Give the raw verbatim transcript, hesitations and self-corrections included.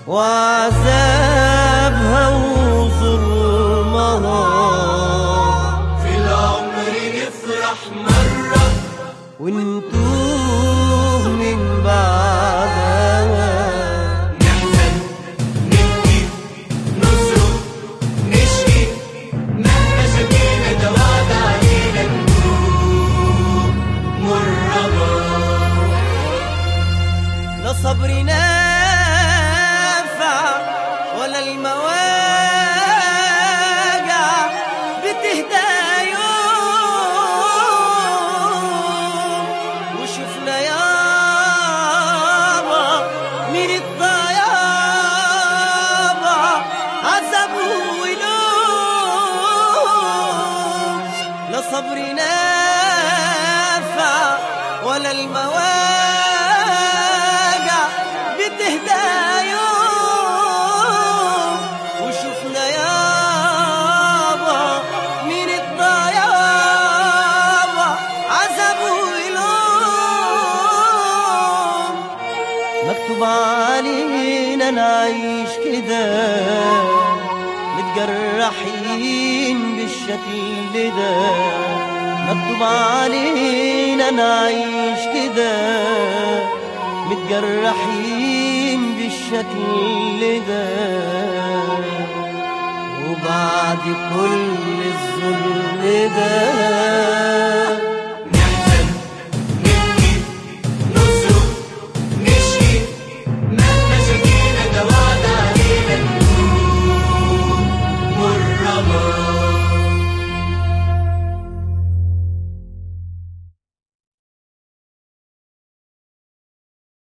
وعذابها وظلمها. في العمر نفرح مرة ونتوه من بعدها، نحزن نبكي نصرخ نشكي مهما شكينا ده وعد علينا نكون مرة. لا صبر نافع ولا المواجع بتهدى يوم، وشفنا يابا من الضيابة عذاب ولوم. لا صبر نافع ولا المواجع بتهدى يوم، وشفنا يابا من الضيابة عذاب ولوم. مكتوب علينا نعيش كده متجرحين بالشكل ده، مكتوب علينا نعيش كده متجرحين بالشكل ده. وبعد كل الظلم ده